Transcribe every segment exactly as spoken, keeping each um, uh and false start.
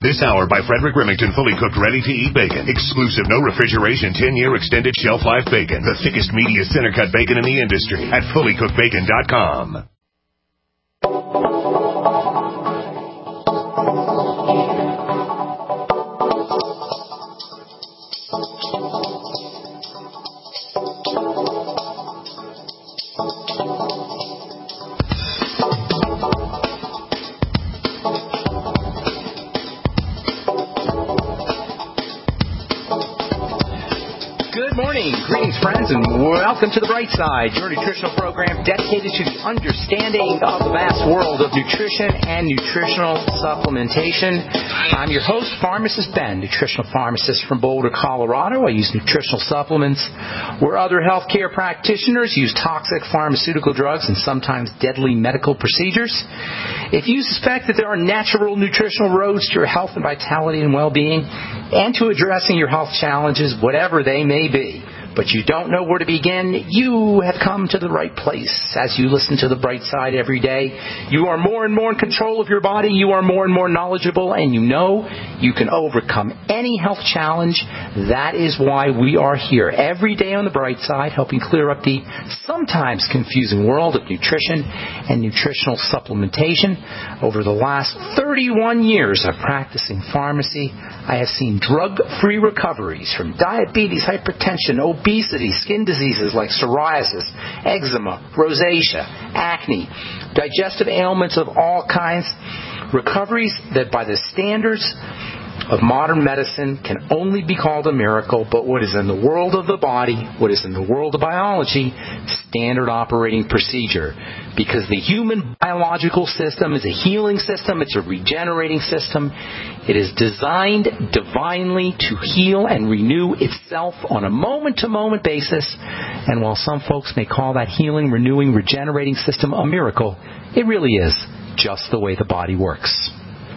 This hour by Frederick Remington, fully cooked, ready-to-eat bacon. Exclusive, no refrigeration, ten-year extended shelf life bacon. The thickest, meatiest, center-cut bacon in the industry at fully cooked bacon dot com. Greetings, friends, and welcome to The Bright Side, your nutritional program dedicated to the understanding of the vast world of nutrition and nutritional supplementation. I'm your host, Pharmacist Ben, nutritional pharmacist from Boulder, Colorado. I use nutritional supplements where other healthcare practitioners use toxic pharmaceutical drugs and sometimes deadly medical procedures. If you suspect that there are natural nutritional roads to your health and vitality and well-being and to addressing your health challenges, whatever they may be, but you don't know where to begin, you have come to the right place. As you listen to The Bright Side every day, you are more and more in control of your body, you are more and more knowledgeable, and you know you can overcome any health challenge. That is why we are here every day on The Bright Side, helping clear up the sometimes confusing world of nutrition and nutritional supplementation. Over the last thirty-one years of practicing pharmacy, I have seen drug-free recoveries from diabetes, hypertension, obesity, skin diseases like psoriasis, eczema, rosacea, acne, digestive ailments of all kinds, recoveries that by the standards of modern medicine can only be called a miracle, but what is in the world of the body, what is in the world of biology, standard operating procedure. Because the human biological system is a healing system, it's a regenerating system. It is designed divinely to heal and renew itself on a moment-to-moment basis. And while some folks may call that healing, renewing, regenerating system a miracle, it really is just the way the body works.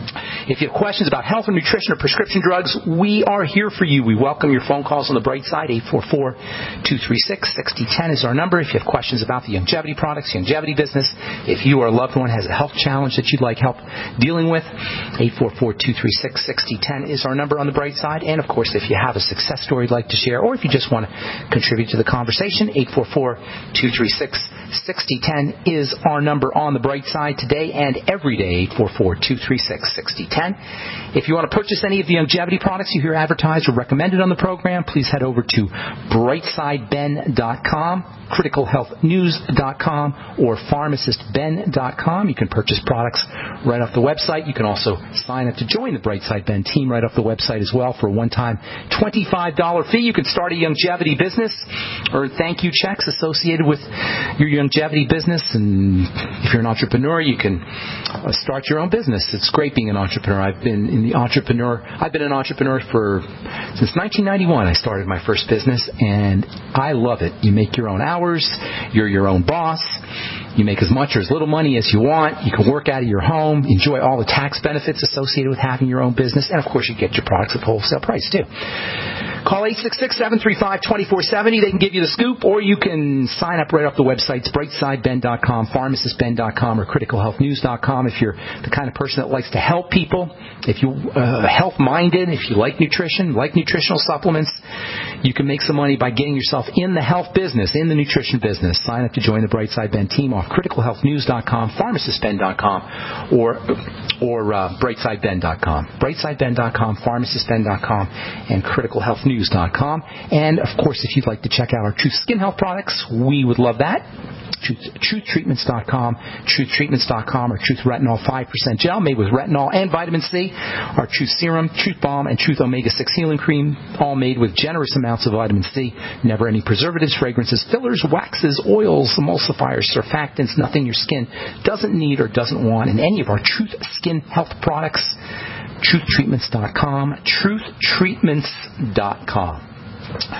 If you have questions about health or nutrition or prescription drugs, we are here for you. We welcome your phone calls on The Bright Side. eight four four, two three six, six zero one zero is our number. If you have questions about the longevity products, longevity business, if you or a loved one has a health challenge that you'd like help dealing with, eight four four, two three six, six zero one zero is our number on The Bright Side. And, of course, if you have a success story you'd like to share, or if you just want to contribute to the conversation, eight four four, two three six, six zero one zero is our number on The Bright Side today and every day, eight four four, two three six, six zero one zero. If you want to purchase any of the longevity products you hear advertised or recommended on the program, please head over to bright side ben dot com, critical health news dot com, or pharmacist ben dot com. You can purchase products right off the website. You can also sign up to join the Bright Side Ben team right off the website as well for a one-time twenty-five dollars fee. You can start a longevity business, earn thank you checks associated with your longevity business, and if you're an entrepreneur, you can start your own business. It's great being an entrepreneur. I've been in the entrepreneur. I've been an entrepreneur for since nineteen ninety-one. I started my first business, and I love it. You make your own hours. You're your own boss. You make as much or as little money as you want. You can work out of your home. Enjoy all the tax benefits associated with having your own business, and of course, you get your products at wholesale price too. Call eight six six, seven three five, two four seven zero. They can give you the scoop, or you can sign up right off the websites, bright side ben dot com, pharmacist ben dot com, or critical health news dot com. If you're the kind of person that likes to help people, if you're uh, health-minded, if you like nutrition, like nutritional supplements, you can make some money by getting yourself in the health business, in the nutrition business. Sign up to join the Bright Side Ben team off critical health news dot com, pharmacist ben dot com, or or uh, bright side ben dot com. bright side ben dot com, pharmacist ben dot com, and critical health news dot com. And, of course, if you'd like to check out our Truth Skin Health products, we would love that. Truth, truth treatments dot com, truth treatments dot com, or Truth Retinol five percent Gel made with retinol and vitamin C, our Truth Serum, Truth Balm, and Truth Omega six Healing Cream, all made with generous amounts of vitamin C, never any preservatives, fragrances, fillers, waxes, oils, emulsifiers, surfactants, nothing your skin doesn't need or doesn't want in any of our Truth Skin Health products. truth treatments dot com, truth treatments dot com.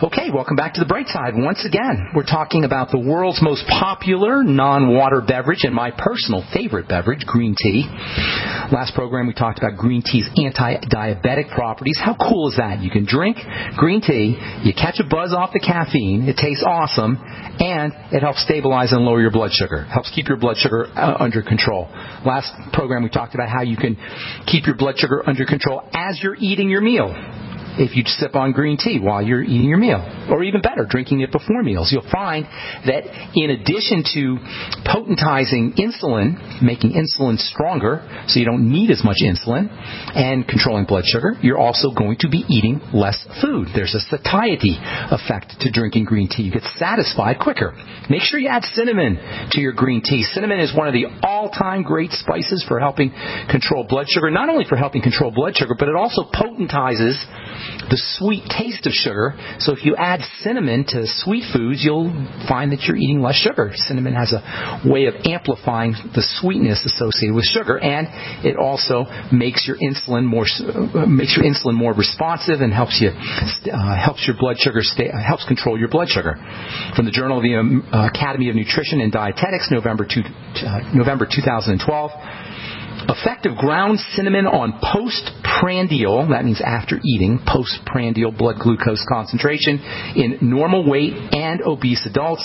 Okay, welcome back to The Bright Side. Once again, we're talking about the world's most popular non-water beverage and my personal favorite beverage, green tea. Last program we talked about green tea's anti-diabetic properties. How cool is that? You can drink green tea, you catch a buzz off the caffeine, it tastes awesome, and it helps stabilize and lower your blood sugar. Helps keep your blood sugar uh, under control. Last program we talked about how you can keep your blood sugar under control as you're eating your meal. If you sip on green tea while you're eating your meal, or even better, drinking it before meals, you'll find that in addition to potentizing insulin, making insulin stronger so you don't need as much insulin, and controlling blood sugar, you're also going to be eating less food. There's a satiety effect to drinking green tea. You get satisfied quicker. Make sure you add cinnamon to your green tea. Cinnamon is one of the all-time great spices for helping control blood sugar. Not only for helping control blood sugar, but it also potentizes the sweet taste of sugar. So if you add cinnamon to sweet foods, you'll find that you're eating less sugar. Cinnamon has a way of amplifying the sweetness associated with sugar, and it also makes your insulin more uh, makes your insulin more responsive and helps you uh, helps your blood sugar stay uh, helps control your blood sugar. From the Journal of the um, uh, Academy of Nutrition and Dietetics, November two, uh, November two thousand twelve. Effective ground cinnamon on postprandial, that means after eating, postprandial blood glucose concentration in normal weight and obese adults.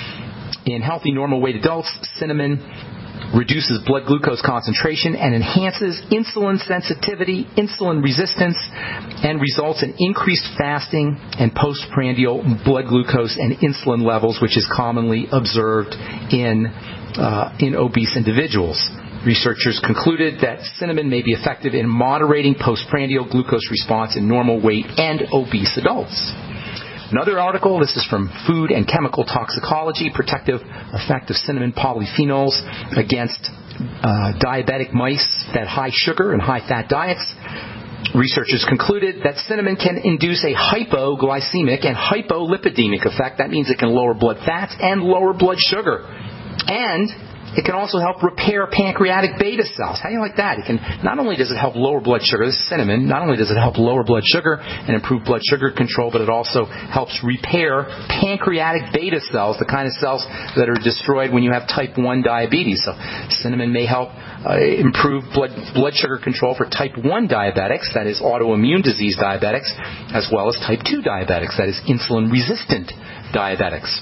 In healthy normal weight adults, cinnamon reduces blood glucose concentration and enhances insulin sensitivity, insulin resistance, and results in increased fasting and postprandial blood glucose and insulin levels, which is commonly observed in uh, in obese individuals. Researchers concluded that cinnamon may be effective in moderating postprandial glucose response in normal weight and obese adults. Another article, this is from Food and Chemical Toxicology, protective effect of cinnamon polyphenols against uh, diabetic mice fed high sugar and high fat diets. Researchers concluded that cinnamon can induce a hypoglycemic and hypolipidemic effect. That means it can lower blood fats and lower blood sugar. And it can also help repair pancreatic beta cells. How do you like that? It can, not only does it help lower blood sugar, this is cinnamon, not only does it help lower blood sugar and improve blood sugar control, but it also helps repair pancreatic beta cells, the kind of cells that are destroyed when you have type one diabetes. So cinnamon may help uh, improve blood, blood sugar control for type one diabetics, that is autoimmune disease diabetics, as well as type two diabetics, that is insulin-resistant diabetics.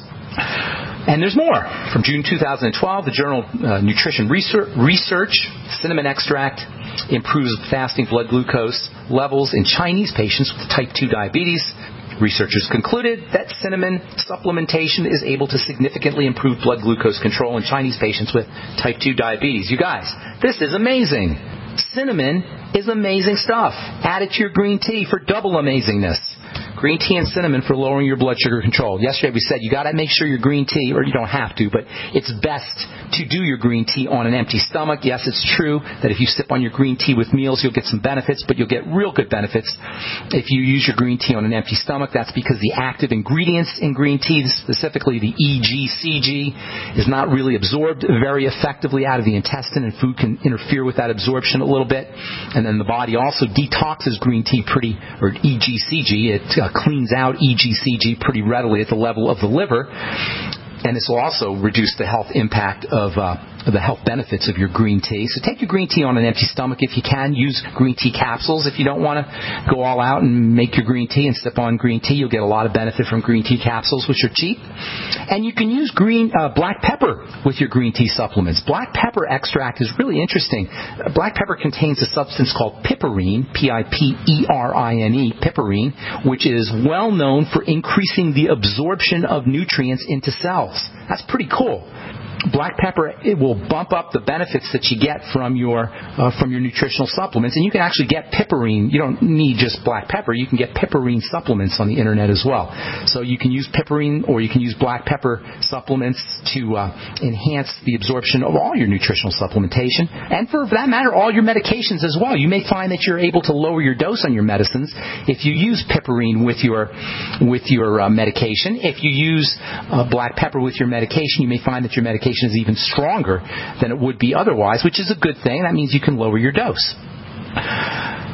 And there's more. From June two thousand twelve, the journal uh, Nutrition Research, Research, cinnamon extract improves fasting blood glucose levels in Chinese patients with type two diabetes. Researchers concluded that cinnamon supplementation is able to significantly improve blood glucose control in Chinese patients with type two diabetes. You guys, this is amazing. Cinnamon is amazing stuff. Add it to your green tea for double amazingness. Green tea and cinnamon for lowering your blood sugar control. Yesterday we said you got to make sure your green tea, or you don't have to, but it's best to do your green tea on an empty stomach. Yes, it's true that if you sip on your green tea with meals, you'll get some benefits, but you'll get real good benefits if you use your green tea on an empty stomach. That's because the active ingredients in green tea, specifically the E G C G, is not really absorbed very effectively out of the intestine, and food can interfere with that absorption a little bit. And then the body also detoxes green tea pretty, or E G C G. It uh, cleans out E G C G pretty readily at the level of the liver. And this will also reduce the health impact of uh, the health benefits of your green tea. So take your green tea on an empty stomach if you can. Use green tea capsules if you don't want to go all out and make your green tea and sip on green tea. You'll get a lot of benefit from green tea capsules, which are cheap. And you can use green uh, black pepper with your green tea supplements. Black pepper extract is really interesting. Black pepper contains a substance called piperine, P I P E R I N E, piperine, which is well known for increasing the absorption of nutrients into cells. That's pretty cool. Black pepper, it will bump up the benefits that you get from your uh, from your nutritional supplements. And you can actually get piperine. You don't need just black pepper. You can get piperine supplements on the internet as well. So you can use piperine, or you can use black pepper supplements to uh, enhance the absorption of all your nutritional supplementation. And for that matter, all your medications as well. You may find that you're able to lower your dose on your medicines if you use piperine with your with your uh, medication. If you use uh, black pepper with your medication, you may find that your medication is even stronger than it would be otherwise, which is a good thing. That means you can lower your dose.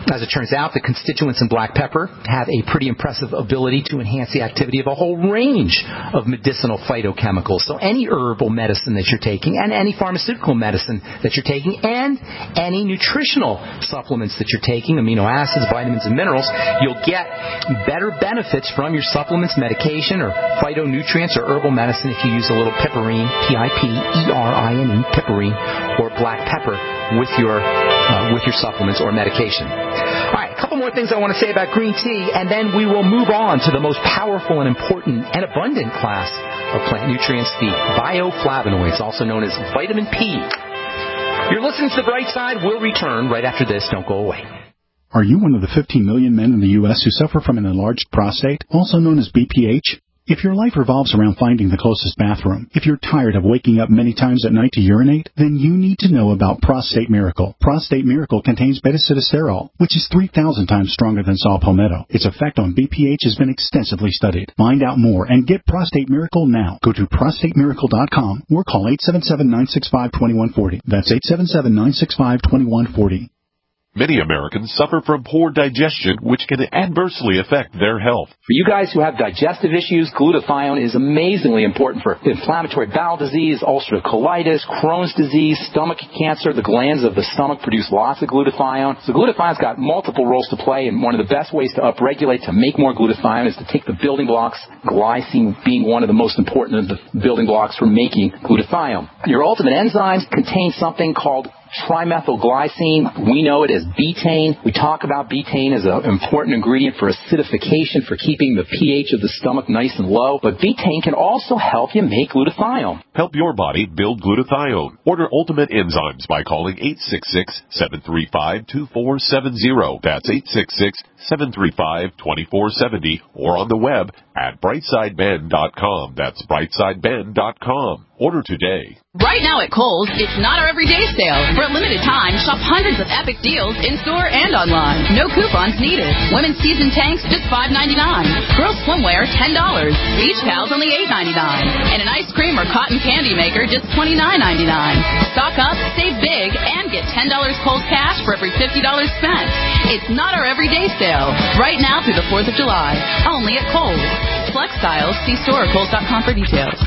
As it turns out, the constituents in black pepper have a pretty impressive ability to enhance the activity of a whole range of medicinal phytochemicals. So any herbal medicine that you're taking, and any pharmaceutical medicine that you're taking, and any nutritional supplements that you're taking, amino acids, vitamins, and minerals, you'll get better benefits from your supplements, medication, or phytonutrients or herbal medicine if you use a little piperine, P I P E R I N E, piperine, or black pepper with your uh, with your supplements or medication. All right, a couple more things I want to say about green tea, and then we will move on to the most powerful and important and abundant class of plant nutrients, the bioflavonoids, also known as vitamin P. You're listening to The Bright Side. We'll return right after this. Don't go away. Are you one of the fifteen million men in the U S who suffer from an enlarged prostate, also known as B P H? If your life revolves around finding the closest bathroom, if you're tired of waking up many times at night to urinate, then you need to know about Prostate Miracle. Prostate Miracle contains beta-sitosterol, which is three thousand times stronger than saw palmetto. Its effect on B P H has been extensively studied. Find out more and get Prostate Miracle now. Go to prostate miracle dot com or call eight seven seven, nine six five, two one four zero. That's eight seven seven, nine six five, two one four zero. Many Americans suffer from poor digestion, which can adversely affect their health. For you guys who have digestive issues, glutathione is amazingly important for inflammatory bowel disease, ulcerative colitis, Crohn's disease, stomach cancer. The glands of the stomach produce lots of glutathione. So glutathione's got multiple roles to play, and one of the best ways to upregulate to make more glutathione is to take the building blocks, glycine being one of the most important of the building blocks for making glutathione. Your ultimate enzymes contain something called trimethylglycine. We know it as betaine. We talk about betaine as an important ingredient for acidification, for keeping the pH of the stomach nice and low. But betaine can also help you make glutathione. Help your body build glutathione. Order Ultimate Enzymes by calling eight six six, seven three five, two four seven zero. That's eight six six, seven three five, two four seven zero. Or on the web at brightside ben dot com. That's brightside ben dot com. Order today. Right now at Kohl's, it's not our everyday sale. For a limited time, shop hundreds of epic deals in-store and online. No coupons needed. Women's season tanks, just five ninety-nine. Girls swimwear, ten dollars. Beach towels, only eight ninety-nine. And an ice cream or cotton candy maker, just twenty-nine ninety-nine. Stock up, save big, and get ten dollars Kohl's cash for every fifty dollars spent. It's not our everyday sale. Right now through the fourth of July. Only at Kohl's. Flex styles, see store or Kohl's dot com for details.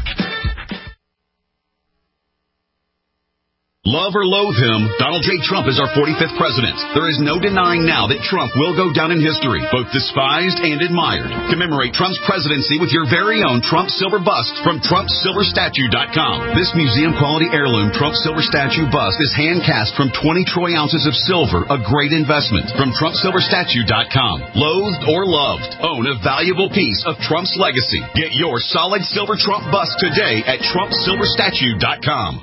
Love or loathe him, Donald J. Trump is our forty-fifth president. There is no denying now that Trump will go down in history, both despised and admired. Commemorate Trump's presidency with your very own Trump silver bust from Trump Silver Statue dot com. This museum-quality heirloom Trump Silver Statue bust is hand-cast from twenty troy ounces of silver, a great investment. From Trump Silver Statue dot com. Loathed or loved, own a valuable piece of Trump's legacy. Get your solid silver Trump bust today at Trump Silver Statue dot com.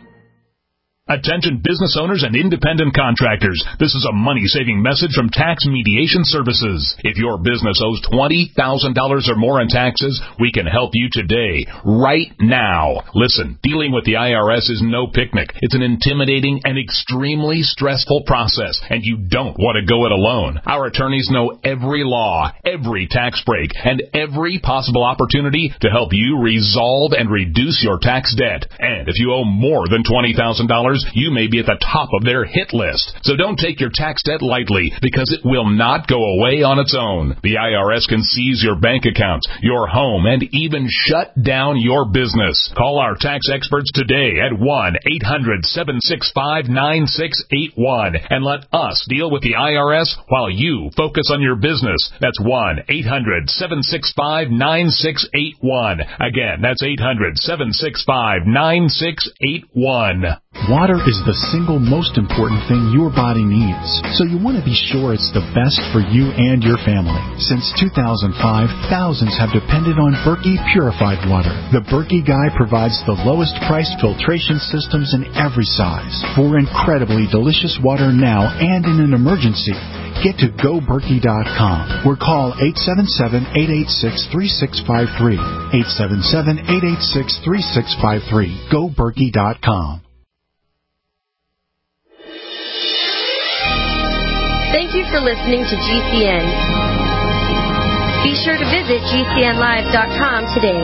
Attention business owners and independent contractors. This is a money-saving message from Tax Mediation Services. If your business owes twenty thousand dollars or more in taxes, we can help you today, right now. Listen, dealing with the I R S is no picnic. It's an intimidating and extremely stressful process, and you don't want to go it alone. Our attorneys know every law, every tax break, and every possible opportunity to help you resolve and reduce your tax debt. And if you owe more than twenty thousand dollars, you may be at the top of their hit list. So don't take your tax debt lightly, because it will not go away on its own. The I R S can seize your bank accounts, your home, and even shut down your business. Call our tax experts today at one eight hundred, seven six five, nine six eight one and let us deal with the I R S while you focus on your business. That's one eight hundred, seven six five, nine six eight one. Again, that's eight hundred, seven six five, nine six eight one. Water is the single most important thing your body needs, so you want to be sure it's the best for you and your family. Since two thousand five, thousands have depended on Berkey purified water. The Berkey Guy provides the lowest priced filtration systems in every size. For incredibly delicious water now and in an emergency, get to go berkey dot com or call eight seven seven, eight eight six, three six five three. eight seven seven, eight eight six, three six five three. go berkey dot com. Thank you for listening to G C N. Be sure to visit G C N live dot com today.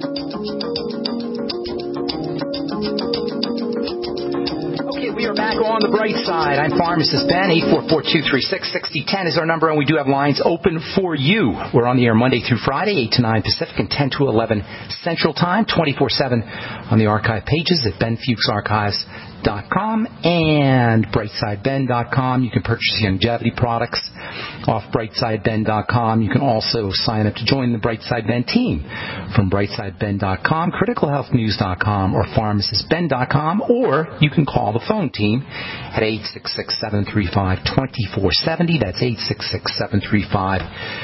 Okay, we are back on on the bright side. I'm Pharmacist Ben. eight four four, two three six, six zero one zero is our number, and we do have lines open for you. We're on the air Monday through Friday, eight to nine Pacific and ten to eleven Central Time, twenty-four seven on the archive pages at ben fuchs archives dot com and brightside ben dot com. You can purchase longevity products off brightside ben dot com. You can also sign up to join the Brightside Ben team from brightside ben dot com, critical health news dot com, or pharmacist ben dot com, or you can call the phone team at eight six six, seven three five, two four seven zero. That's eight six six, seven three five,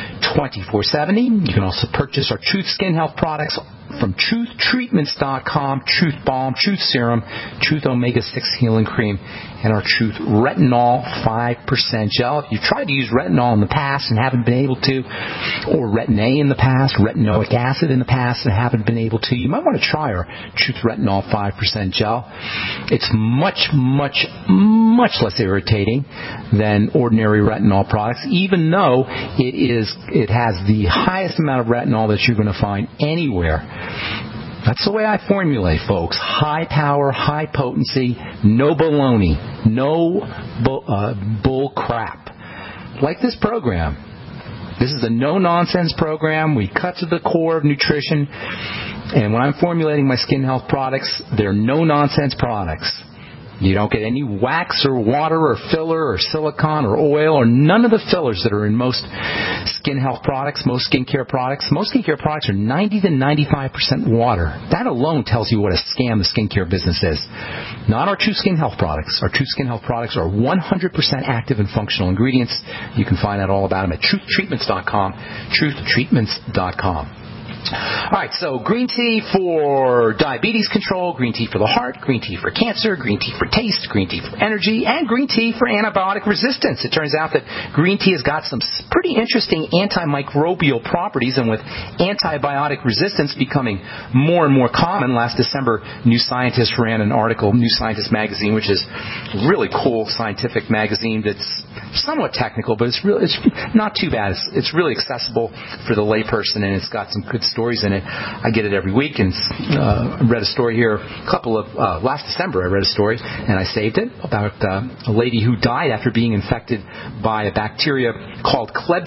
two four seven zero. You can also purchase our Truth Skin Health products from truth treatments dot com, Truth Balm, Truth Serum, Truth Omega six Healing Cream, and our Truth Retinol five percent Gel. If you've tried to use retinol in the past and haven't been able to, or Retin-A in the past, retinoic acid in the past and haven't been able to, you might want to try our Truth Retinol five percent Gel. It's much, much, much less irritating than ordinary retinol products, even though it is it has the highest amount of retinol that you're going to find anywhere. That's the way I formulate, folks. High power, high potency, no baloney, no bull, uh, bull crap. Like this program. This is a no-nonsense program. We cut to the core of nutrition. And when I'm formulating my skin health products, they're no-nonsense products. You don't get any wax or water or filler or silicone or oil or none of the fillers that are in most skin health products, most skincare products. Most skincare products are ninety to ninety-five percent water. That alone tells you what a scam the skincare business is. Not our True Skin Health products. Our True Skin Health products are one hundred percent active and functional ingredients. You can find out all about them at truth treatments dot com, truth treatments dot com. All right, so green tea for diabetes control, green tea for the heart, green tea for cancer, green tea for taste, green tea for energy, and green tea for antibiotic resistance. It turns out that green tea has got some pretty interesting antimicrobial properties, and with antibiotic resistance becoming more and more common, last December, New Scientist ran an article, New Scientist magazine, which is a really cool scientific magazine that's somewhat technical, but it's really it's not too bad. It's, it's really accessible for the layperson, and it's got some good stories in it. I get it every week, and uh, I read a story here a couple of uh, last December. I read a story and I saved it about uh, a lady who died after being infected by a bacteria called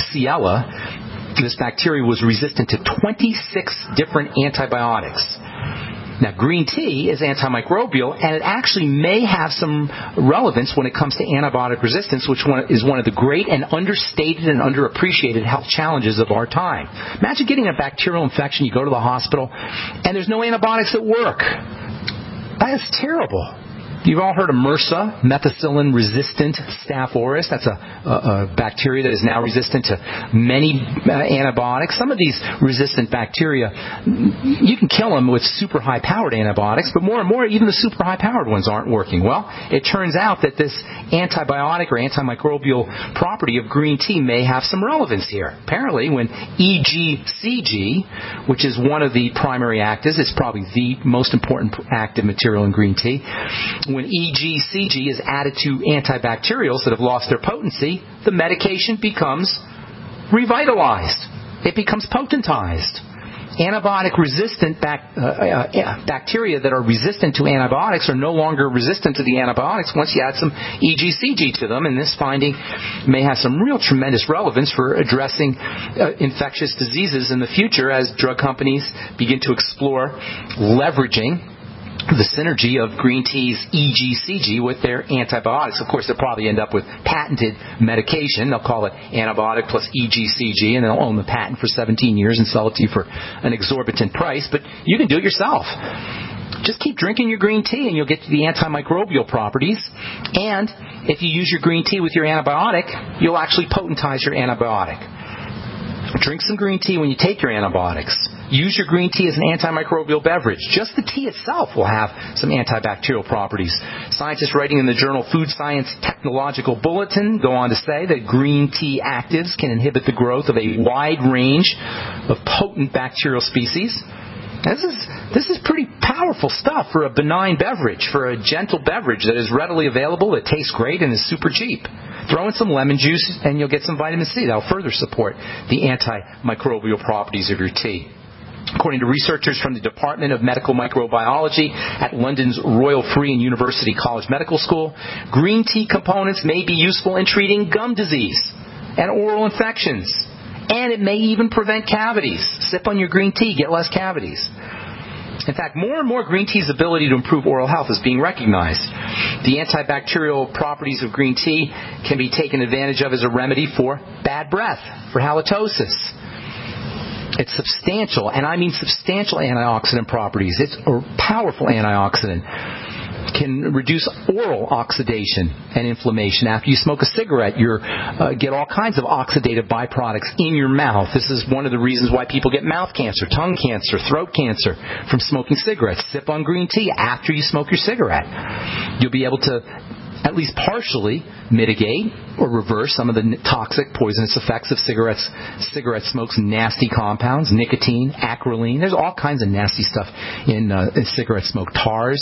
Klebsiella. This bacteria was resistant to twenty-six different antibiotics. Now, green tea is antimicrobial, and it actually may have some relevance when it comes to antibiotic resistance, which is one of the great and understated and underappreciated health challenges of our time. Imagine getting a bacterial infection, you go to the hospital, and there's no antibiotics that work. That is terrible. You've all heard of MRSA, methicillin-resistant Staph aureus. That's a, a, a bacteria that is now resistant to many uh, antibiotics. Some of these resistant bacteria, you can kill them with super high-powered antibiotics, but more and more, even the super high-powered ones aren't working. Well, it turns out that this antibiotic or antimicrobial property of green tea may have some relevance here. Apparently, when E G C G, which is one of the primary actives, it's probably the most important active material in green tea, when E G C G is added to antibacterials that have lost their potency, the medication becomes revitalized. It becomes potentized. Antibiotic-resistant bac- uh, uh, bacteria that are resistant to antibiotics are no longer resistant to the antibiotics once you add some E G C G to them, and this finding may have some real tremendous relevance for addressing uh, infectious diseases in the future as drug companies begin to explore leveraging the synergy of green tea's E G C G with their antibiotics. Of course, they'll probably end up with patented medication. They'll call it antibiotic plus E G C G, and they'll own the patent for seventeen years and sell it to you for an exorbitant price. But you can do it yourself. Just keep drinking your green tea and you'll get to the antimicrobial properties. And if you use your green tea with your antibiotic, you'll actually potentize your antibiotic. Drink some green tea when you take your antibiotics. Use your green tea as an antimicrobial beverage. Just the tea itself will have some antibacterial properties. Scientists writing in the journal Food Science Technological Bulletin go on to say that green tea actives can inhibit the growth of a wide range of potent bacterial species. This is this is pretty powerful stuff for a benign beverage, for a gentle beverage that is readily available, that tastes great, and is super cheap. Throw in some lemon juice and you'll get some vitamin C. That'll further support the antimicrobial properties of your tea. According to researchers from the Department of Medical Microbiology at London's Royal Free and University College Medical School, green tea components may be useful in treating gum disease and oral infections. And it may even prevent cavities. Sip on your green tea, get less cavities. In fact, more and more green tea's ability to improve oral health is being recognized. The antibacterial properties of green tea can be taken advantage of as a remedy for bad breath, for halitosis. It's substantial, and I mean substantial antioxidant properties. It's a powerful antioxidant. Can reduce oral oxidation and inflammation. After you smoke a cigarette, you uh, get all kinds of oxidative byproducts in your mouth. This is one of the reasons why people get mouth cancer, tongue cancer, throat cancer from smoking cigarettes. Sip on green tea after you smoke your cigarette. You'll be able to at least partially mitigate or reverse some of the toxic, poisonous effects of cigarettes. Cigarette smoke's nasty compounds, nicotine, acrolein. There's all kinds of nasty stuff in, uh, in cigarette smoke. Tars.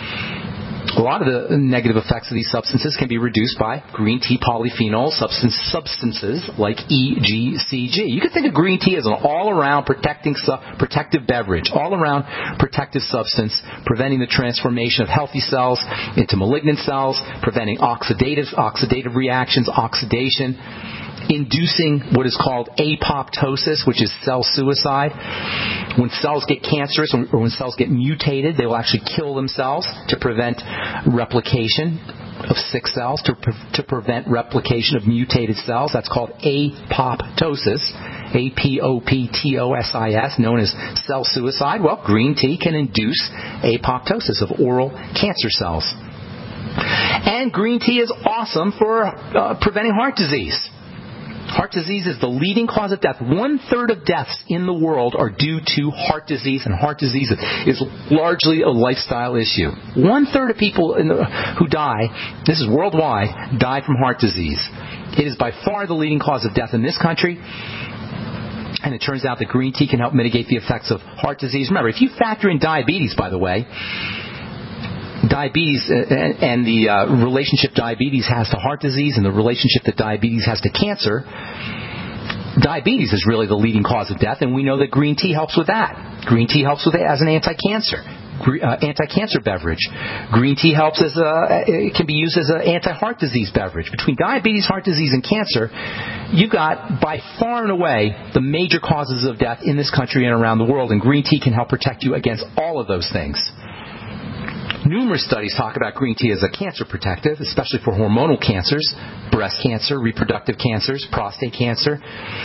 A lot of the negative effects of these substances can be reduced by green tea polyphenol substance, substances like E G C G. You can think of green tea as an all-around protecting, protective beverage, all-around protective substance, preventing the transformation of healthy cells into malignant cells, preventing oxidative, oxidative reactions, oxidation, inducing what is called apoptosis, which is cell suicide. When cells get cancerous or when cells get mutated, they will actually kill themselves to prevent replication of sick cells, to, pre- to prevent replication of mutated cells. That's called apoptosis, A P O P T O S I S, known as cell suicide. Well, green tea can induce apoptosis of oral cancer cells. And green tea is awesome for uh, preventing heart disease. Heart disease is the leading cause of death. One-third of deaths in the world are due to heart disease, and heart disease is largely a lifestyle issue. One-third of people in the, who die, this is worldwide, die from heart disease. It is by far the leading cause of death in this country, and it turns out that green tea can help mitigate the effects of heart disease. Remember, if you factor in diabetes, by the way, diabetes and the uh, relationship diabetes has to heart disease and the relationship that diabetes has to cancer, diabetes is really the leading cause of death, and we know that green tea helps with that. Green tea helps with it as an anti-cancer, uh, anti-cancer beverage. Green tea helps as a, it can be used as an anti-heart disease beverage. Between diabetes, heart disease, and cancer, you've got by far and away the major causes of death in this country and around the world, and green tea can help protect you against all of those things. Numerous studies talk about green tea as a cancer protective, especially for hormonal cancers, breast cancer, reproductive cancers, prostate cancer.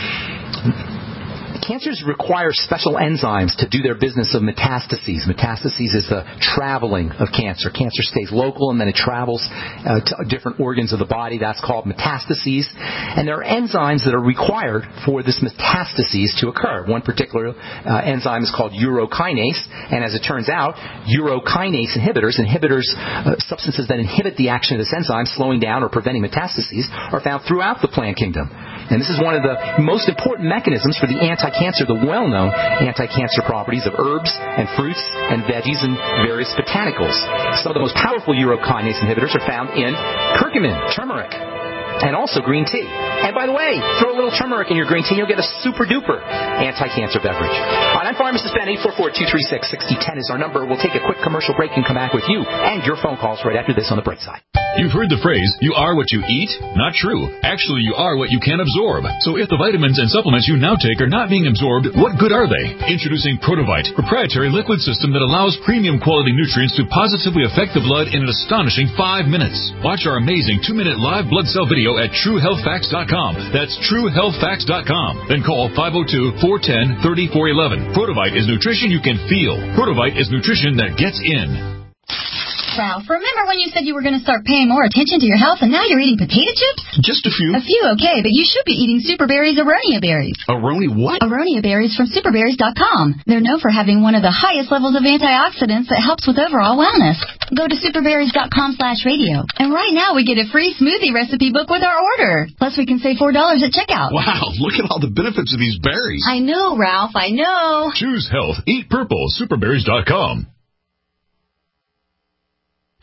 Cancers require special enzymes to do their business of metastases. Metastases is the traveling of cancer. Cancer stays local and then it travels uh, to different organs of the body. That's called metastases. And there are enzymes that are required for this metastases to occur. One particular uh, enzyme is called urokinase. And as it turns out, urokinase inhibitors, inhibitors, uh, substances that inhibit the action of this enzyme, slowing down or preventing metastases, are found throughout the plant kingdom. And this is one of the most important mechanisms for the anti-cancer, the well-known anti-cancer properties of herbs and fruits and veggies and various botanicals. Some of the most powerful urokinase inhibitors are found in curcumin, turmeric, and also green tea. And by the way, throw a little turmeric in your green tea, you'll get a super-duper anti-cancer beverage. All right, I'm Pharmacist Ben. eight four four, two three six, six zero one zero is our number. We'll take a quick commercial break and come back with you and your phone calls right after this on The Bright Side. You've heard the phrase, you are what you eat? Not true. Actually, you are what you can absorb. So if the vitamins and supplements you now take are not being absorbed, what good are they? Introducing Protovite, proprietary liquid system that allows premium quality nutrients to positively affect the blood in an astonishing five minutes. Watch our amazing two-minute live blood cell video at true health facts dot com. That's true health facts dot com. Then call five oh two, four one zero, three four one one. Protovite is nutrition you can feel. Protovite is nutrition that gets in. Ralph, remember when you said you were going to start paying more attention to your health and now you're eating potato chips? Just a few. A few, okay, but you should be eating Super Berries Aronia berries. Aronia what? Aronia berries from super berries dot com. They're known for having one of the highest levels of antioxidants that helps with overall wellness. Go to super berries dot com slash radio. And right now we get a free smoothie recipe book with our order. Plus we can save four dollars at checkout. Wow, look at all the benefits of these berries. I know, Ralph, I know. Choose health. Eat purple. super berries dot com.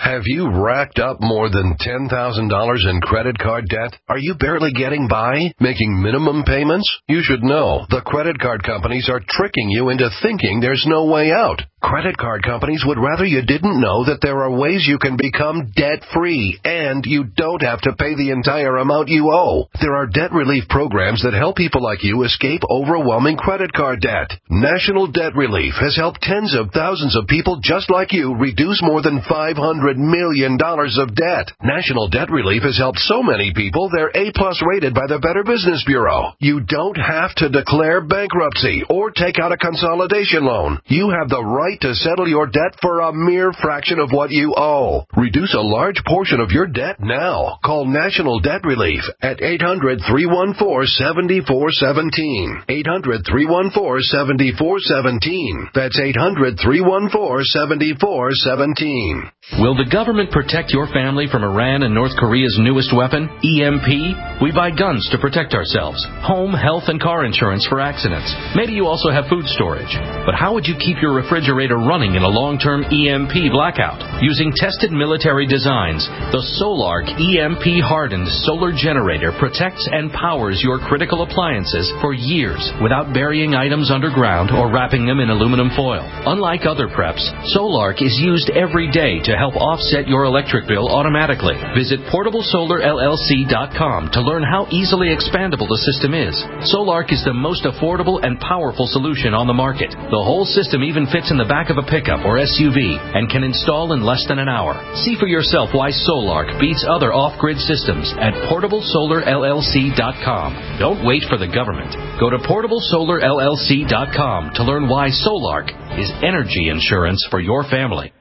Have you racked up more than ten thousand dollars in credit card debt? Are you barely getting by, making minimum payments? You should know the credit card companies are tricking you into thinking there's no way out. Credit card companies would rather you didn't know that there are ways you can become debt-free, and you don't have to pay the entire amount you owe. There are debt relief programs that help people like you escape overwhelming credit card debt. National Debt Relief has helped tens of thousands of people just like you reduce more than five hundred million dollars of debt. National Debt Relief has helped so many people they're A-plus rated by the Better Business Bureau. You don't have to declare bankruptcy or take out a consolidation loan. You have the right to settle your debt for a mere fraction of what you owe. Reduce a large portion of your debt now. Call National Debt Relief at eight hundred, three one four, seven four one seven. eight hundred, three one four, seven four one seven. That's eight hundred, three one four, seven four one seven. Will the government protect your family from Iran and North Korea's newest weapon, E M P? We buy guns to protect ourselves, home, health, and car insurance for accidents. Maybe you also have food storage. But how would you keep your refrigerator running in a long-term E M P blackout? Using tested military designs, the Solark E M P-hardened solar generator protects and powers your critical appliances for years without burying items underground or wrapping them in aluminum foil. Unlike other preps, Solark is used every day to help offset your electric bill automatically. Visit portable solar L L C dot com to learn how easily expandable the system is. Solark is the most affordable and powerful solution on the market. The whole system even fits in the back of a pickup or S U V and can install in less than an hour. See for yourself why Solark beats other off-grid systems at portable solar L L C dot com. Don't wait for the government. Go to portable solar L L C dot com to learn why Solark is energy insurance for your family.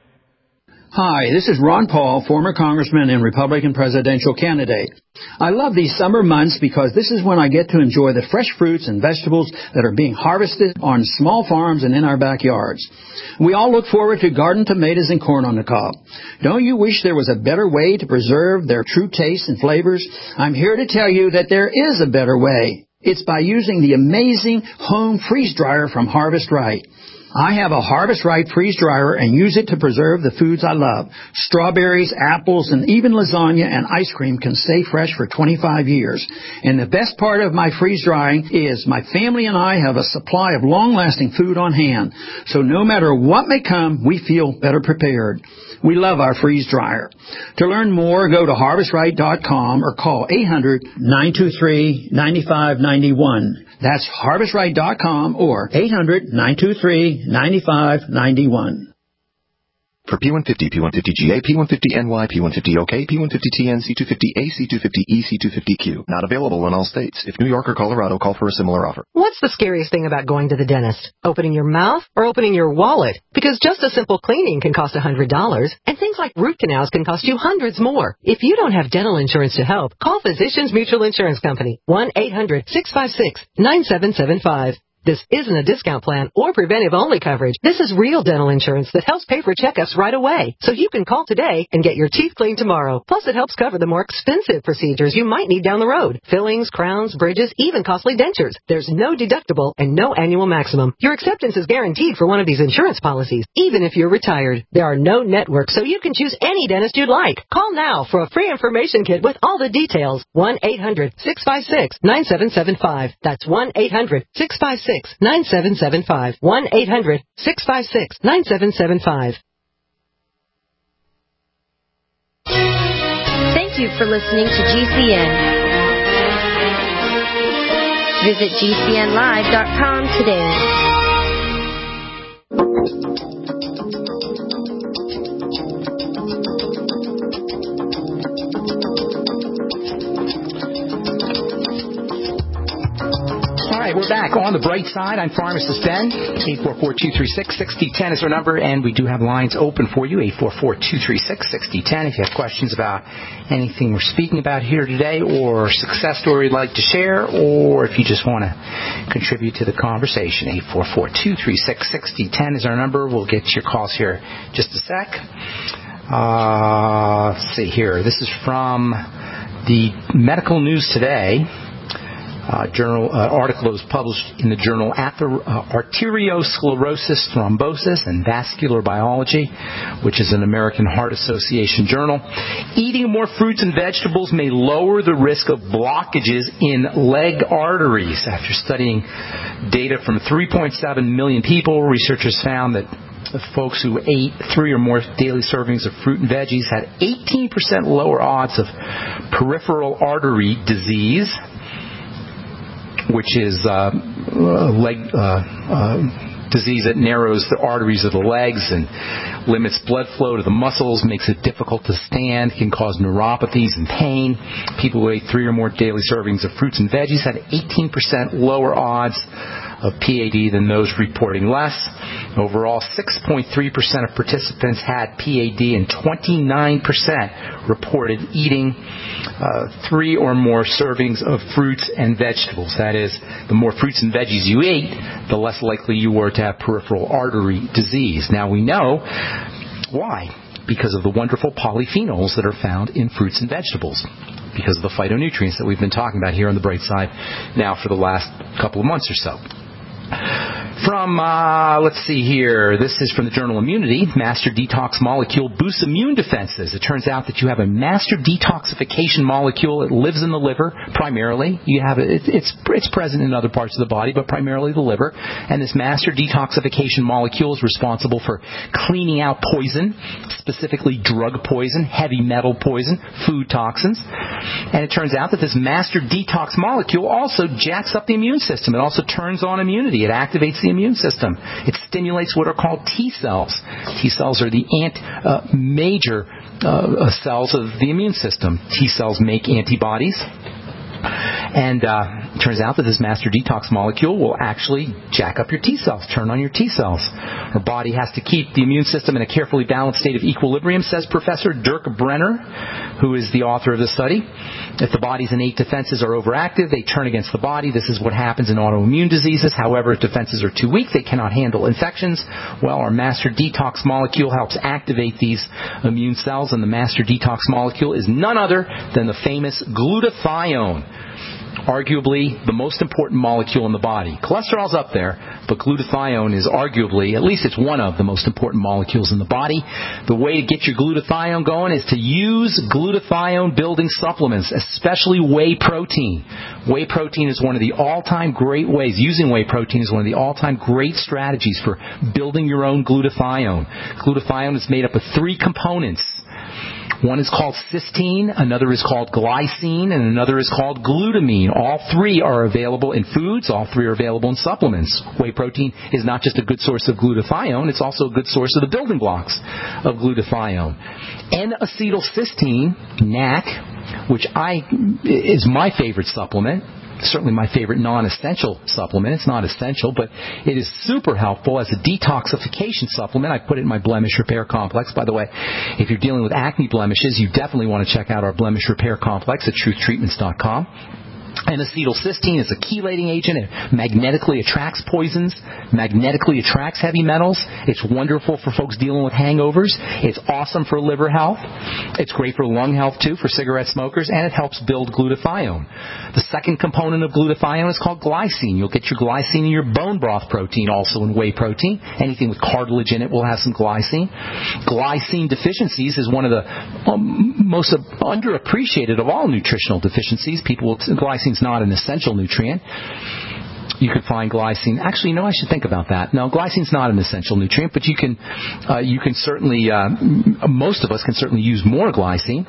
Hi, this is Ron Paul, former congressman and Republican presidential candidate. I love these summer months because this is when I get to enjoy the fresh fruits and vegetables that are being harvested on small farms and in our backyards. We all look forward to garden tomatoes and corn on the cob. Don't you wish there was a better way to preserve their true tastes and flavors? I'm here to tell you that there is a better way. It's by using the amazing home freeze dryer from Harvest Right. I have a Harvest Right freeze dryer and use it to preserve the foods I love. Strawberries, apples, and even lasagna and ice cream can stay fresh for twenty-five years. And the best part of my freeze drying is my family and I have a supply of long-lasting food on hand. So no matter what may come, we feel better prepared. We love our freeze dryer. To learn more, go to harvest right dot com or call eight hundred, nine two three, nine five nine one. That's harvest right dot com or eight hundred, nine two three, nine five nine one. For P one fifty, P one fifty G A, P one fifty N Y, P one fifty O K, P one fifty T N, C two fifty A, C two fifty E, C two fifty Q. Not available in all states. If New York or Colorado, call for a similar offer. What's the scariest thing about going to the dentist? Opening your mouth or opening your wallet? Because just a simple cleaning can cost one hundred dollars, and things like root canals can cost you hundreds more. If you don't have dental insurance to help, call Physicians Mutual Insurance Company, one eight hundred, six five six, nine seven seven five. This isn't a discount plan or preventive-only coverage. This is real dental insurance that helps pay for checkups right away. So you can call today and get your teeth cleaned tomorrow. Plus, it helps cover the more expensive procedures you might need down the road. Fillings, crowns, bridges, even costly dentures. There's no deductible and no annual maximum. Your acceptance is guaranteed for one of these insurance policies, even if you're retired. There are no networks, so you can choose any dentist you'd like. Call now for a free information kit with all the details. one eight hundred, six five six, nine seven seven five. That's one eight hundred, six five six, nine seven seven five. one eight hundred, six five six, nine seven seven five. Thank you for listening to G C N. Visit G C N live dot com today. We're back on the bright side. I'm Pharmacist Ben. eight four four, two three six, six zero one zero is our number, and we do have lines open for you, eight four four, two three six, six zero one zero. If you have questions about anything we're speaking about here today, or success story you'd like to share, or if you just want to contribute to the conversation, eight four four, two three six, six zero one zero is our number. We'll get your calls here in just a sec. Uh, let's see here. This is from the Medical News Today. uh, journal uh, article that was published in the journal Ather- uh, Arteriosclerosis, Thrombosis, and Vascular Biology, which is an American Heart Association journal. Eating more fruits and vegetables may lower the risk of blockages in leg arteries. After studying data from three point seven million people, researchers found that the folks who ate three or more daily servings of fruit and veggies had eighteen percent lower odds of peripheral artery disease, which is uh, leg uh, uh, disease that narrows the arteries of the legs and limits blood flow to the muscles, makes it difficult to stand, can cause neuropathies and pain. People who ate three or more daily servings of fruits and veggies had eighteen percent lower odds of P A D than those reporting less. Overall, six point three percent of participants had P A D and twenty-nine percent reported eating uh, three or more servings of fruits and vegetables. That is, the more fruits and veggies you ate, the less likely you were to have peripheral artery disease. Now we know why. Because of the wonderful polyphenols that are found in fruits and vegetables. Because of the phytonutrients that we've been talking about here on the Bright Side now for the last couple of months or so. From, uh, let's see here, this is from the journal Immunity. Master detox molecule boosts immune defenses. It turns out that you have a master detoxification molecule. It lives in the liver primarily. You have it, it's it's present in other parts of the body, but primarily the liver. And this master detoxification molecule is responsible for cleaning out poison, specifically drug poison, heavy metal poison, food toxins. And it turns out that this master detox molecule also jacks up the immune system. It also turns on immunity. It activates the immune system. It stimulates what are called T cells. T cells are the ant, uh, major uh, cells of the immune system. T cells make antibodies. And uh, it turns out that this master detox molecule will actually jack up your T cells, turn on your T cells. Our body has to keep the immune system in a carefully balanced state of equilibrium, says Professor Dirk Brenner, who is the author of the study. If the body's innate defenses are overactive, they turn against the body. This is what happens in autoimmune diseases. However, if defenses are too weak, they cannot handle infections. Well, our master detox molecule helps activate these immune cells, and the master detox molecule is none other than the famous glutathione. Arguably the most important molecule in the body. Cholesterol's up there, but glutathione is arguably, at least it's one of the most important molecules in the body. The way to get your glutathione going is to use glutathione building supplements, especially whey protein. Whey protein is one of the all-time great ways, using whey protein is one of the all-time great strategies for building your own glutathione. Glutathione is made up of three components. One is called cysteine, another is called glycine, and another is called glutamine. All three are available in foods. All three are available in supplements. Whey protein is not just a good source of glutathione, it's also a good source of the building blocks of glutathione. N-acetylcysteine, N A C, which I is my favorite supplement. Certainly my favorite non-essential supplement. It's not essential, but it is super helpful as a detoxification supplement. I put it in my blemish repair complex. By the way, if you're dealing with acne blemishes, you definitely want to check out our blemish repair complex at truth treatments dot com. And acetylcysteine is a chelating agent. It magnetically attracts poisons, magnetically attracts heavy metals. It's wonderful for folks dealing with hangovers. It's awesome for liver health. It's great for lung health, too, for cigarette smokers, and it helps build glutathione. The second component of glutathione is called glycine. You'll get your glycine in your bone broth protein, also in whey protein. Anything with cartilage in it will have some glycine. Glycine deficiencies is one of the um, most underappreciated of all nutritional deficiencies. People will, glycine is not an essential nutrient. You can find glycine. Actually, no, I should think about that. No, glycine's not an essential nutrient, but you can, uh, you can certainly, uh, most of us can certainly use more glycine.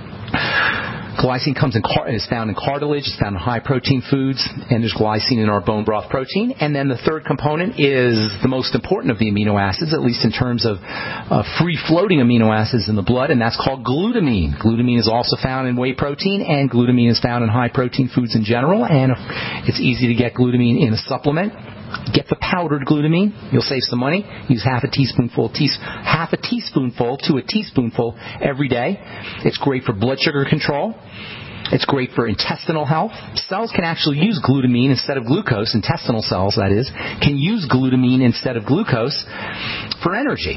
Glycine comes in car- is found in cartilage, it's found in high-protein foods, and there's glycine in our bone broth protein. And then the third component is the most important of the amino acids, at least in terms of uh, free-floating amino acids in the blood, and that's called glutamine. Glutamine is also found in whey protein, and glutamine is found in high-protein foods in general, and it's easy to get glutamine in a supplement. Get the powdered glutamine. You'll save some money. Use half a teaspoonful, te- half a teaspoonful to a teaspoonful every day. It's great for blood sugar control. It's great for intestinal health. Cells can actually use glutamine instead of glucose. Intestinal cells, that is, can use glutamine instead of glucose for energy.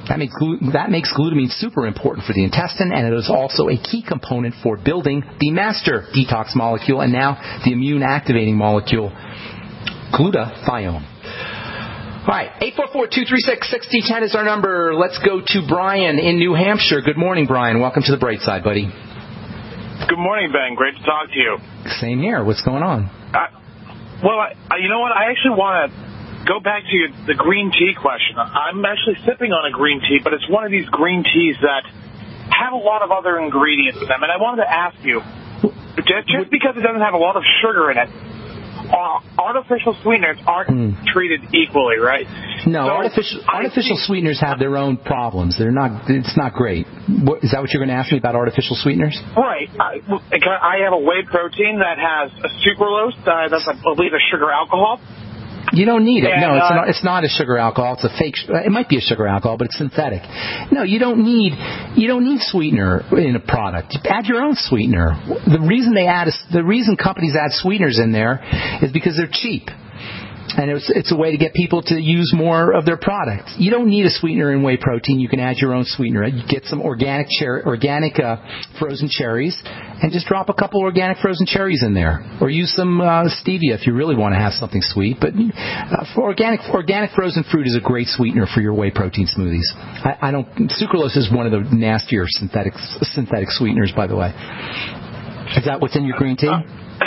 That makes, that makes glutamine super important for the intestine, and it is also a key component for building the master detox molecule and now the immune-activating molecule, glutathione. All right, eight four four, two three six, six zero one zero is our number. Let's go to Brian in New Hampshire. Good morning, Brian. Welcome to the Bright Side, buddy. Good morning, Ben. Great to talk to you. Same here. What's going on? Uh, well, I, I, you know what? I actually want to go back to your, the green tea question. I'm actually sipping on a green tea, but it's one of these green teas that have a lot of other ingredients in them. And I wanted to ask you, just, just because it doesn't have a lot of sugar in it, Uh, artificial sweeteners aren't mm. treated equally, right? No, so artificial artificial I, sweeteners have their own problems. They're not. It's not great. What, is that what you're going to ask me about artificial sweeteners? Right. I, I have a whey protein that has a sucralose. Uh, that's, I believe, a sugar alcohol. You don't need it. And, no, it's, uh, not, it's not a sugar alcohol. It's a fake. It might be a sugar alcohol, but it's synthetic. No, you don't need. You don't need sweetener in a product. Add your own sweetener. The reason they add, the reason companies add sweeteners in there is because they're cheap. And it's, it's a way to get people to use more of their product. You don't need a sweetener in whey protein. You can add your own sweetener. You get some organic cher- organic uh, frozen cherries, and just drop a couple organic frozen cherries in there. Or use some uh, stevia if you really want to have something sweet. But uh, for organic organic frozen fruit is a great sweetener for your whey protein smoothies. I, I don't. Sucralose is one of the nastier synthetic synthetic sweeteners, by the way. Is that what's in your green tea? Uh,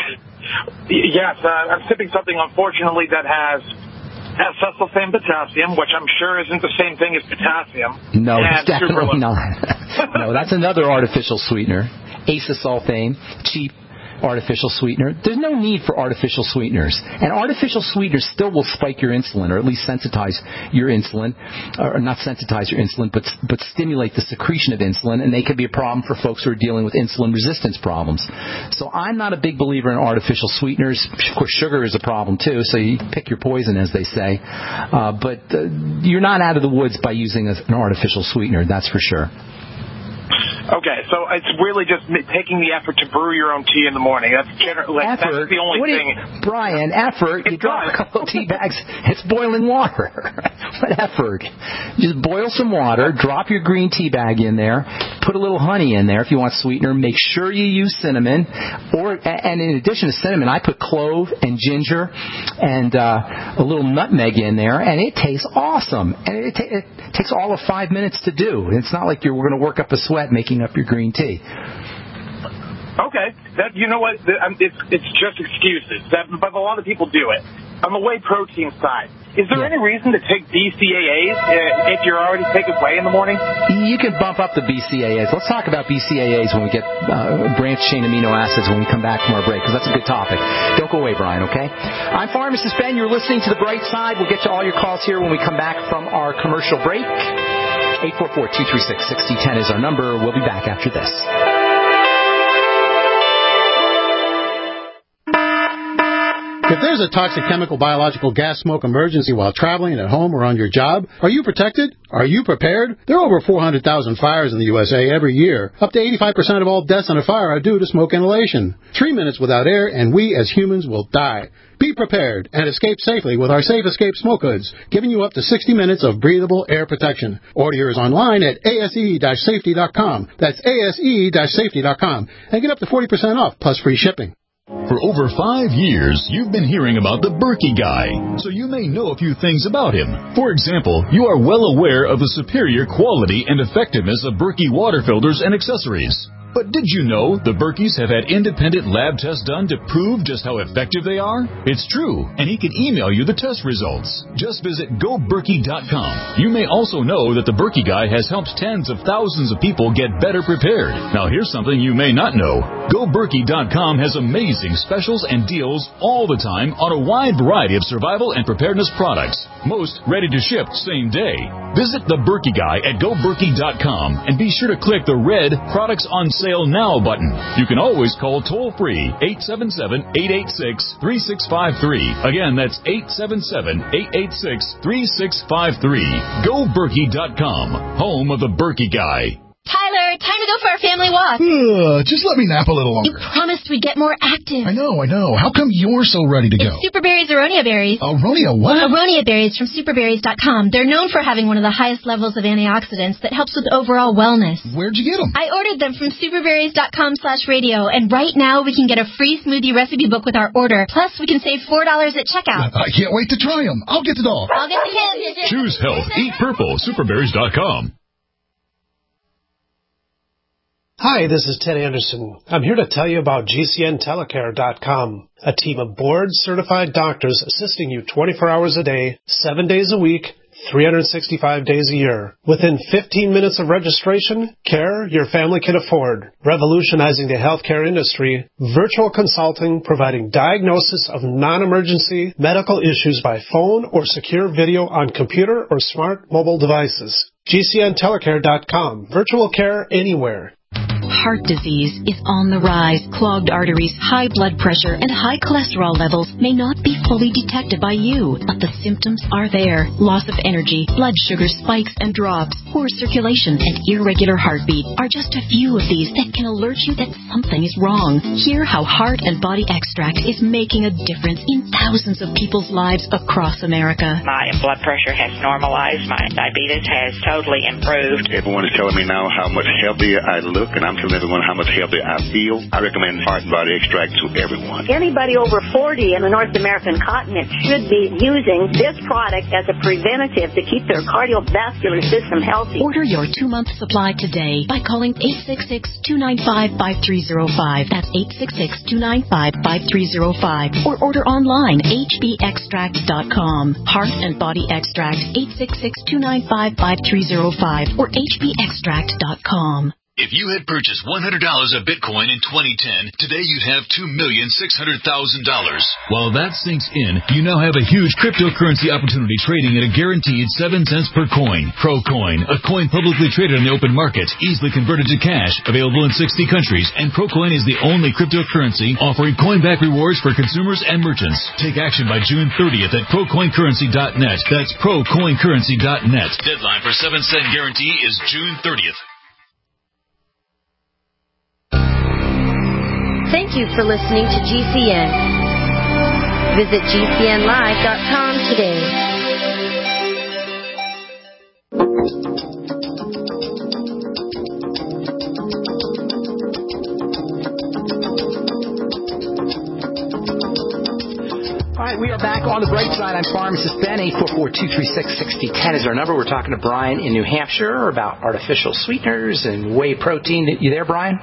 Yes, uh, I'm sipping something, unfortunately, that has acesulfame potassium, which I'm sure isn't the same thing as potassium. No, it's definitely not. No, that's another artificial sweetener. Acesulfame, cheap artificial sweetener. There's no need for artificial sweeteners. And artificial sweeteners still will spike your insulin, or at least sensitize your insulin, or not sensitize your insulin, but but stimulate the secretion of insulin, and they can be a problem for folks who are dealing with insulin resistance problems. So I'm not a big believer in artificial sweeteners. Of course, sugar is a problem too, so you pick your poison, as they say. Uh, but uh, you're not out of the woods by using a, an artificial sweetener, that's for sure. Okay, so it's really just taking the effort to brew your own tea in the morning. That's generally like, that's the only what thing. You, Brian, effort. You drop a couple of tea bags. It's boiling water. What effort? Just boil some water. Drop your green tea bag in there. Put a little honey in there if you want sweetener. Make sure you use cinnamon. Or and in addition to cinnamon, I put clove and ginger and uh, a little nutmeg in there, and it tastes awesome. And it, ta- it takes all of five minutes to do. It's not like you're going to work up a sweat making up your green tea. Okay, that you know what? It's it's just excuses. That, but a lot of people do it. On the whey protein side, is there yeah. any reason to take B C A As uh, if you're already taking whey in the morning? You can bump up the B C A As. Let's talk about B C A As when we get uh, branched chain amino acids when we come back from our break, because that's a good topic. Don't go away, Brian. Okay. I'm Pharmacist Ben. You're listening to The Bright Side. We'll get to all your calls here when we come back from our commercial break. eight four four, two three six, six zero one zero is our number. We'll be back after this. If there's a toxic chemical, biological, gas, smoke emergency while traveling, at home, or on your job, are you protected? Are you prepared? There are over four hundred thousand fires in the U S A every year. Up to eighty-five percent of all deaths in a fire are due to smoke inhalation. Three minutes without air, and we as humans will die. Be prepared and escape safely with our Safe Escape Smoke Hoods, giving you up to sixty minutes of breathable air protection. Order yours online at A S E safety dot com. That's A S E safety dot com. And get up to forty percent off, plus free shipping. For over five years, you've been hearing about the Berkey Guy, so you may know a few things about him. For example, you are well aware of the superior quality and effectiveness of Berkey water filters and accessories. But did you know the Berkeys have had independent lab tests done to prove just how effective they are? It's true, and he can email you the test results. Just visit go berkey dot com. You may also know that the Berkey Guy has helped tens of thousands of people get better prepared. Now here's something you may not know. go berkey dot com has amazing specials and deals all the time on a wide variety of survival and preparedness products. Most ready to ship same day. Visit the Berkey Guy at go berkey dot com and be sure to click the red Products on Sale Now button. You can always call toll-free eight seven seven, eight eight six, three six five three. Again, that's eight seven seven, eight eight six, three six five three. go berkey dot com, home of the Berkey Guy. Tyler, time to go for our family walk. Uh, just let me nap a little You longer. promised we'd get more active. I know, I know. How come you're so ready to go? It's Superberry's Aronia berries. Aronia what? Aronia berries from superberries dot com. They're known for having one of the highest levels of antioxidants that helps with overall wellness. Where'd you get them? I ordered them from superberries dot com slash radio, and right now we can get a free smoothie recipe book with our order. Plus, we can save four dollars at checkout. I can't wait to try them. I'll get the dog. I'll get the kids. Choose health. Eat purple. superberries dot com. Hi, this is Ted Anderson. I'm here to tell you about G C N telecare dot com, a team of board-certified doctors assisting you twenty-four hours a day, seven days a week, three hundred sixty-five days a year. Within fifteen minutes of registration, care your family can afford. Revolutionizing the healthcare industry, virtual consulting providing diagnosis of non-emergency medical issues by phone or secure video on computer or smart mobile devices. G C N telecare dot com. Virtual care anywhere. Heart disease is on the rise. Clogged arteries, high blood pressure, and high cholesterol levels may not be fully detected by you, but the symptoms are there. Loss of energy, blood sugar spikes and drops, poor circulation, and irregular heartbeat are just a few of these that can alert you that something is wrong. Hear how Heart and Body Extract is making a difference in thousands of people's lives across America. My blood pressure has normalized. My diabetes has totally improved. Everyone is telling me now how much healthier I look, and I'm telling everyone how much healthier I feel. I recommend Heart and Body Extract to everyone. Anybody over forty in the North American continent should be using this product as a preventative to keep their cardiovascular system healthy. Order your two-month supply today by calling eight six six, two nine five, five three zero five. That's eight six six, two nine five, five three zero five. Or order online, H B extract dot com. Heart and Body Extract, eight six six, two nine five, five three zero five or H B extract dot com. If you had purchased one hundred dollars of Bitcoin in twenty ten, today you'd have two million six hundred thousand dollars. While that sinks in, you now have a huge cryptocurrency opportunity trading at a guaranteed seven cents per coin. ProCoin, a coin publicly traded on the open market, easily converted to cash, available in sixty countries, and ProCoin is the only cryptocurrency offering coin-back rewards for consumers and merchants. Take action by June thirtieth at pro coin currency dot net. That's pro coin currency dot net. Deadline for seven cent guarantee is June thirtieth. Thank you for listening to G C N. Visit G C N live dot com today. All right, we are back on the bright side. I'm Pharmacist Ben. eight four four, two three six, six zero one zero is our number. We're talking to Brian in New Hampshire about artificial sweeteners and whey protein. You there, Brian?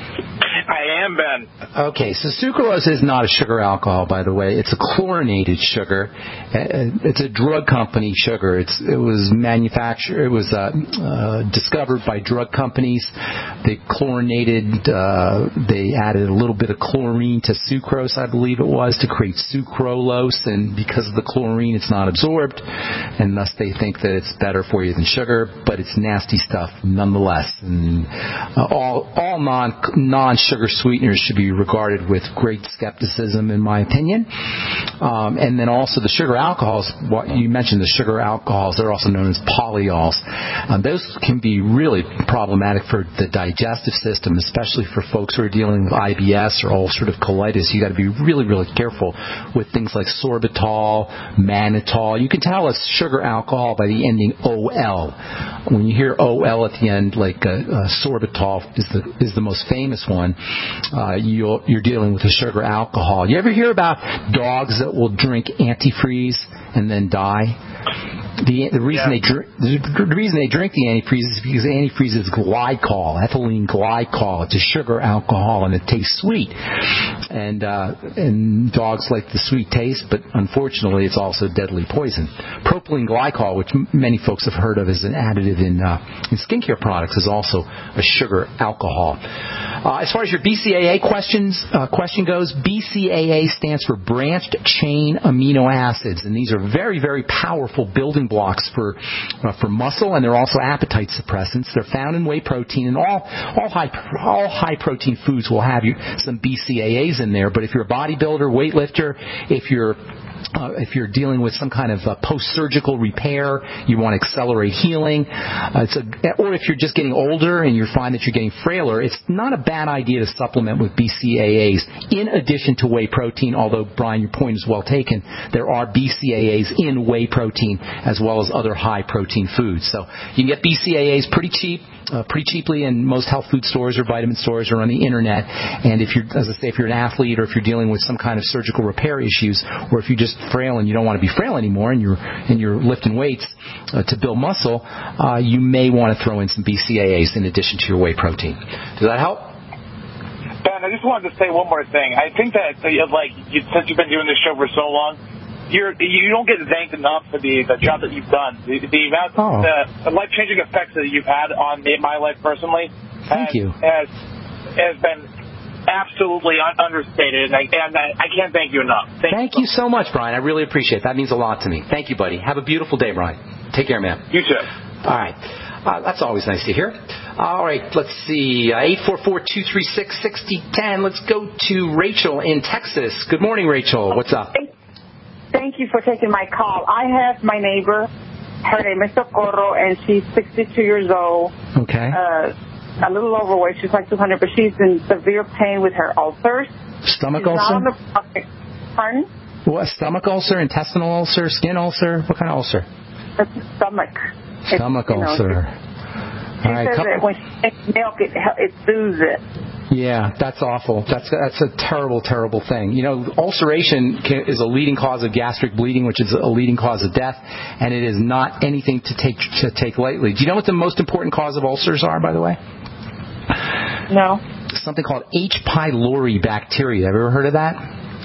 I am, Ben. Okay, so sucralose is not a sugar alcohol, by the way. It's a chlorinated sugar. It's a drug company sugar. It's, it was manufactured, it was uh, uh, discovered by drug companies. They chlorinated, uh, they added a little bit of chlorine to sucrose, I believe it was, to create sucralose, and because of the chlorine, it's not absorbed, and thus they think that it's better for you than sugar, but it's nasty stuff nonetheless. And uh, all, all non, non-sugar sweeteners should be regarded with great skepticism, in my opinion. Um, and then also the sugar alcohols, what you mentioned, the sugar alcohols, they're also known as polyols. Um, those can be really problematic for the digestive system, especially for folks who are dealing with I B S or ulcerative colitis. You got to be really, really careful with things like sorbitol, mannitol. You can tell it's sugar alcohol by the ending O L. When you hear O L at the end, like uh, uh, sorbitol is the is the most famous one. Uh, you're, you're dealing with a sugar alcohol. You ever hear about dogs that will drink antifreeze and then die? The, the reason yeah. they drink the reason they drink the antifreeze is because antifreeze is glycol, ethylene glycol. It's a sugar alcohol and it tastes sweet, and uh, and dogs like the sweet taste, but unfortunately it's also deadly poison. Propylene glycol, which m- many folks have heard of as an additive in uh, in skincare products, is also a sugar alcohol. Uh, as far as your B C A A questions uh, question goes, B C A A stands for branched chain amino acids, and these are very, very powerful building blocks for uh, for muscle, and they're also appetite suppressants. They're found in whey protein, and all all high all high protein foods will have you some B C A As in there. But if you're a bodybuilder, weightlifter, if you're Uh, if you're dealing with some kind of uh, post-surgical repair, you want to accelerate healing. Uh, it's a, or if you're just getting older and you find that you're getting frailer, it's not a bad idea to supplement with B C A As in addition to whey protein, although, Brian, your point is well taken. There are B C A As in whey protein as well as other high-protein foods. So you can get B C A As pretty cheap. Uh, pretty cheaply in most health food stores or vitamin stores or on the internet. And if you're, as I say, if you're an athlete or if you're dealing with some kind of surgical repair issues, or if you're just frail and you don't want to be frail anymore and you're and you're lifting weights uh, to build muscle, uh, you may want to throw in some B C A As in addition to your whey protein. Does that help? Ben, I just wanted to say one more thing. I think that, like, you, since you've been doing this show for so long, You're, you don't get thanked enough for the, the job that you've done. The, the, amount, oh. the, the life-changing effects that you've had on me, my life personally Thank has, you. has, has been absolutely un- understated, and, I, and I, I can't thank you enough. Thank, thank you so much, Brian. I really appreciate it. That means a lot to me. Thank you, buddy. Have a beautiful day, Brian. Take care, man. You too. All right. Uh, that's always nice to hear. All right, let's see. Uh, eight four four, two three six, six zero one zero. Let's go to Rachel in Texas. Good morning, Rachel. What's up? Thank you for taking my call. I have my neighbor. Her name is Socorro, and she's sixty-two years old. Okay. Uh, a little overweight. She's like two hundred, but she's in severe pain with her ulcers. Stomach she's ulcer? Not on the, pardon? What, stomach ulcer, intestinal ulcer, skin ulcer? What kind of ulcer? It's stomach. Stomach it's, ulcer. You know, she All right, says couple... that when she takes milk, it, it soothes it. Yeah, that's awful. That's that's a terrible, terrible thing. You know, ulceration can, is a leading cause of gastric bleeding, which is a leading cause of death, and it is not anything to take to take lightly. Do you know what the most important cause of ulcers are, by the way? No. Something called H. pylori bacteria. Have you ever heard of that?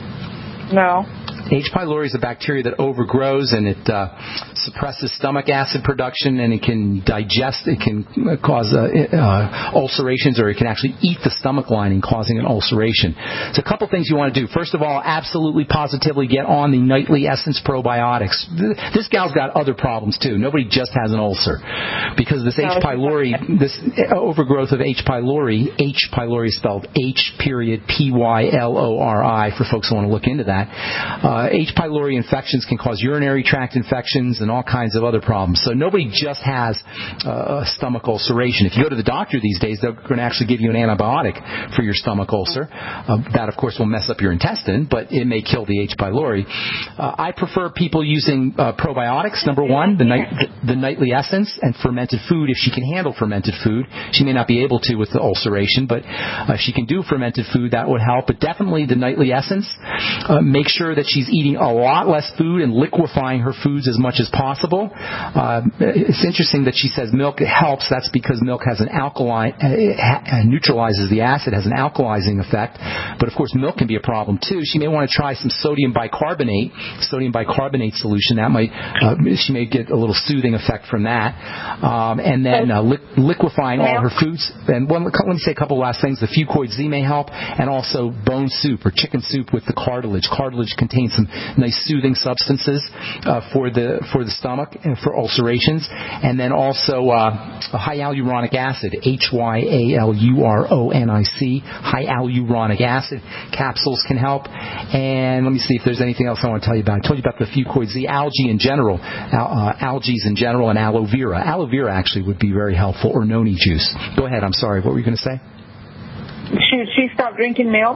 No. H. pylori is a bacteria that overgrows and it uh, suppresses stomach acid production, and it can digest, it can cause uh, uh, ulcerations, or it can actually eat the stomach lining, causing an ulceration. So a couple things you want to do. First of all, absolutely positively get on the Nightly Essence probiotics. This gal's got other problems too. Nobody just has an ulcer. Because this H. pylori, this overgrowth of H. pylori, H. pylori is spelled H period P Y L O R I for folks who want to look into that. Uh, Uh, H. pylori infections can cause urinary tract infections and all kinds of other problems. So nobody just has uh, a stomach ulceration. If you go to the doctor these days, they're going to actually give you an antibiotic for your stomach ulcer. Uh, that, of course, will mess up your intestine, but it may kill the H. pylori. Uh, I prefer people using uh, probiotics, number one, the, night, the Nightly Essence, and fermented food. If she can handle fermented food, she may not be able to with the ulceration, but uh, if she can do fermented food, that would help. But definitely the Nightly Essence. Uh, make sure that she's eating a lot less food and liquefying her foods as much as possible. Uh, it's interesting that she says milk helps. That's because milk has an alkaline, it ha- neutralizes the acid, has an alkalizing effect. But of course, milk can be a problem too. She may want to try some sodium bicarbonate, sodium bicarbonate solution. That might, uh, she may get a little soothing effect from that. Um, and then uh, li- liquefying all her foods. And one, let me say a couple last things. The Fucoid Z may help, and also bone soup or chicken soup with the cartilage. Cartilage contains some nice soothing substances uh, for the for the stomach and for ulcerations, and then also uh, hyaluronic acid, H Y A L U R O N I C, hyaluronic acid capsules can help. And let me see if there's anything else I want to tell you about. I told you about the Fucoid Z, algae in general, al- uh, algae in general, and aloe vera. Aloe vera actually would be very helpful, or noni juice. Go ahead. I'm sorry. What were you going to say? Should she stop drinking milk?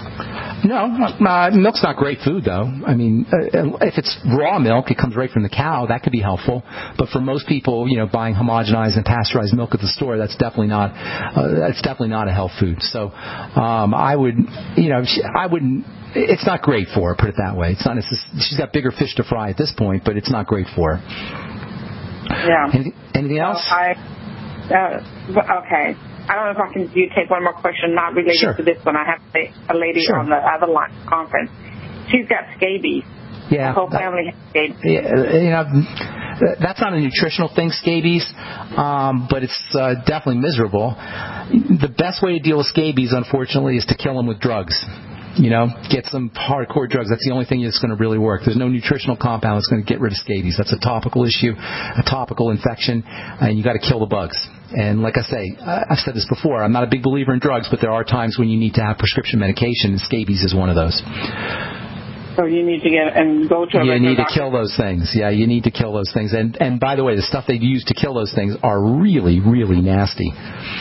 No, uh, milk's not great food, though. I mean, uh, if it's raw milk, it comes right from the cow. That could be helpful. But for most people, you know, buying homogenized and pasteurized milk at the store, that's definitely not uh, that's definitely not a health food. So, um, I would, you know, I wouldn't. It's not great for her. Put it that way. It's not. She's got bigger fish to fry at this point, but it's not great for her. Yeah. Anything, anything else? So I, uh, okay. I don't know if I can you take one more question, not related sure. to this one. I have a lady sure. on the other line conference. She's got scabies. Yeah. The whole family has scabies. Yeah, you know, that's not a nutritional thing, scabies, um, but it's uh, definitely miserable. The best way to deal with scabies, unfortunately, is to kill them with drugs. You know, get some hardcore drugs. That's the only thing that's going to really work. There's no nutritional compound that's going to get rid of scabies. That's a topical issue, a topical infection, and you got to kill the bugs. And like I say, I've said this before, I'm not a big believer in drugs, but there are times when you need to have prescription medication, and scabies is one of those. So you need to get and go to a You need to doctor. kill those things. Yeah, you need to kill those things. And and by the way, the stuff they use to kill those things are really, really nasty.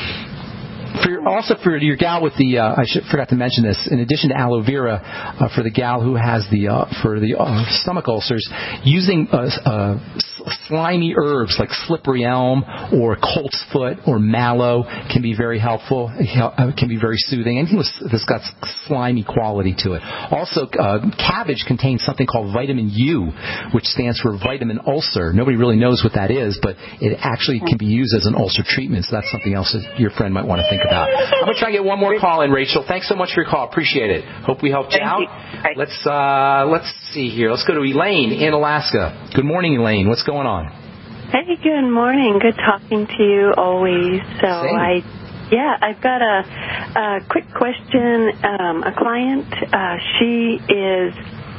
For your, also for your gal with the, uh, I should, forgot to mention this. In addition to aloe vera, uh, for the gal who has the uh, for the uh, stomach ulcers, using uh, uh, slimy herbs like slippery elm or colt's foot or mallow can be very helpful. Uh, can be very soothing. Anything that's got slimy quality to it. Also, uh, cabbage contains something called vitamin U, which stands for vitamin ulcer. Nobody really knows what that is, but it actually can be used as an ulcer treatment. So that's something else that your friend might want to think about. I'm going to try and get one more call in, Rachel. Thanks so much for your call. Appreciate it. Hope we helped you out. Let's uh, let's see here. Let's go to Elaine in Alaska. Good morning, Elaine. What's going on? Hey, good morning. Good talking to you always. So Same. I, yeah, I've got a, a quick question. Um, a client, uh, she is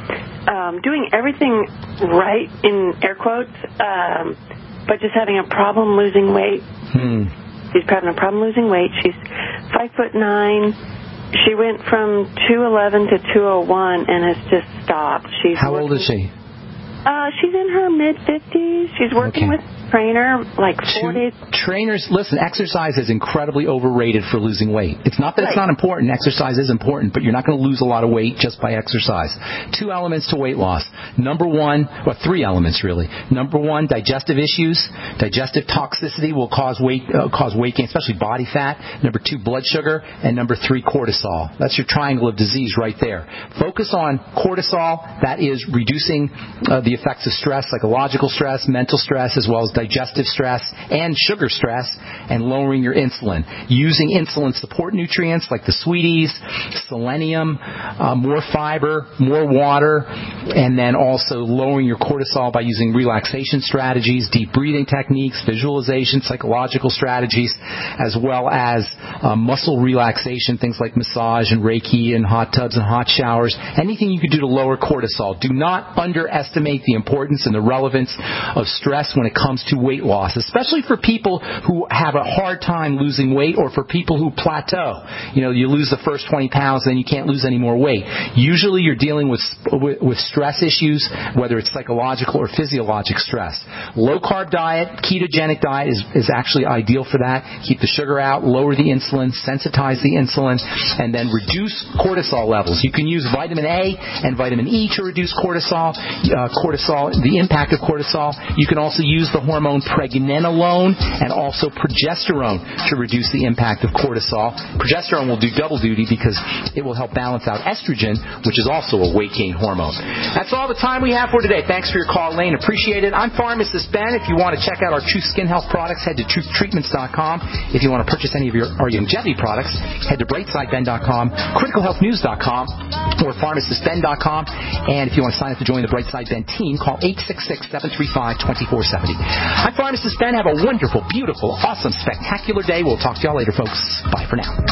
um, doing everything right in air quotes, um, but just having a problem losing weight. Hmm. She's having a problem losing weight. She's five foot nine. She went from two eleven to two oh one and has just stopped. She's How working, old is she? Uh, she's in her mid fifties. She's working Okay. with a trainer like four days. Trainers, listen, exercise is incredibly overrated for losing weight. It's not that it's not important. Exercise is important, but you're not going to lose a lot of weight just by exercise. Two elements to weight loss. Number one, well, three elements really. Number one, digestive issues. Digestive toxicity will cause weight, uh, cause weight gain, especially body fat. Number two, blood sugar. And number three, cortisol. That's your triangle of disease right there. Focus on cortisol. That is reducing uh, the effects of stress, psychological stress, mental stress, as well as digestive stress and sugar stress, and lowering your insulin. Using insulin support nutrients like the sweeties, selenium, uh, more fiber, more water, and then also lowering your cortisol by using relaxation strategies, deep breathing techniques, visualization, psychological strategies, as well as uh, muscle relaxation, things like massage and Reiki and hot tubs and hot showers. Anything you can do to lower cortisol. Do not underestimate the importance and the relevance of stress when it comes to weight loss, especially for people who have a hard time losing weight or for people who plateau. You know, you lose the first twenty pounds, then you can't lose any more weight. Usually you're dealing with, with, with stress issues, whether it's psychological or physiologic stress. Low-carb diet, ketogenic diet is, is actually ideal for that. Keep the sugar out, lower the insulin, sensitize the insulin, and then reduce cortisol levels. You can use vitamin A and vitamin E to reduce cortisol, uh, cortisol, the impact of cortisol. You can also use the hormone pregnenolone and also progesterone to reduce the impact of cortisol. Progesterone will do double duty because it will help balance out estrogen, which is also a weight gain hormone. That's all the time we have for today. Thanks for your call, Lane. Appreciate it. I'm Pharmacist Ben. If you want to check out our Truth Skin Health products, head to truth treatments dot com. If you want to purchase any of your, our longevity products, head to brightside ben dot com, critical health news dot com, or pharmacist ben dot com. And if you want to sign up to join the Brightside Ben team, call eight six six, seven three five, two four seven zero. I'm Pharmacist Ben. Have a wonderful, beautiful, awesome, spectacular day. We'll talk to y'all later, folks. Bye for now.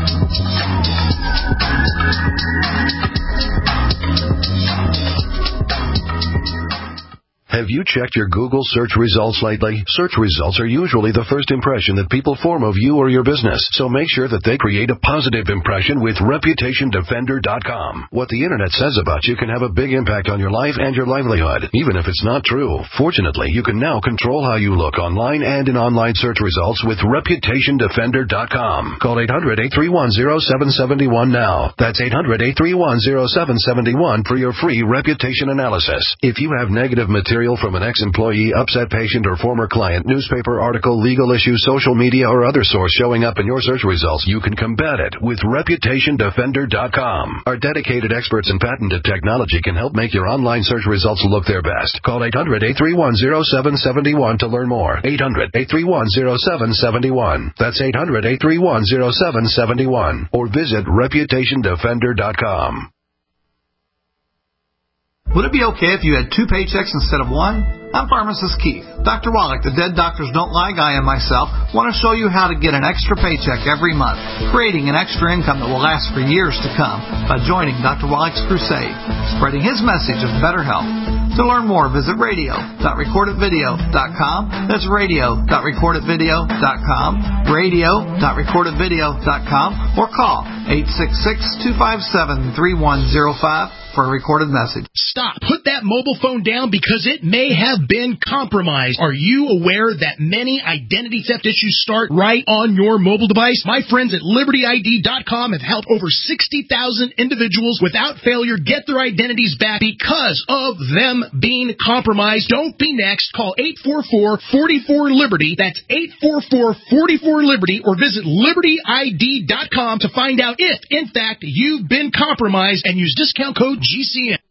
Have you checked your Google search results lately? Search results are usually the first impression that people form of you or your business, so make sure that they create a positive impression with reputation defender dot com. What the Internet says about you can have a big impact on your life and your livelihood, even if it's not true. Fortunately, you can now control how you look online and in online search results with reputation defender dot com. Call eight hundred, eight three one, zero seven seven one now. That's eight hundred, eight three one, zero seven seven one for your free reputation analysis. If you have negative material from an ex-employee, upset patient, or former client, newspaper article, legal issue, social media, or other source showing up in your search results, you can combat it with reputation defender dot com. Our dedicated experts in patented technology can help make your online search results look their best. Call eight hundred, eight three one, zero seven seven one to learn more. eight hundred, eight three one, zero seven seven one. That's eight hundred, eight three one, zero seven seven one. Or visit reputation defender dot com. Would it be okay if you had two paychecks instead of one? I'm Pharmacist Keith. Doctor Wallach, the Dead Doctors Don't Lie guy, and myself want to show you how to get an extra paycheck every month, creating an extra income that will last for years to come by joining Doctor Wallach's crusade, spreading his message of better health. To learn more, visit radio dot record it video dot com. That's radio dot record it video dot com, radio dot record it video dot com, or call eight six six, two five seven, three one zero five. for a recorded message. Stop. Put that mobile phone down because it may have been compromised. Are you aware that many identity theft issues start right on your mobile device? My friends at Liberty I D dot com have helped over sixty thousand individuals without failure get their identities back because of them being compromised. Don't be next. Call eight four four, four four, Liberty. That's eight four four, four four, Liberty, or visit Liberty I D dot com to find out if, in fact, you've been compromised, and use discount code G C N.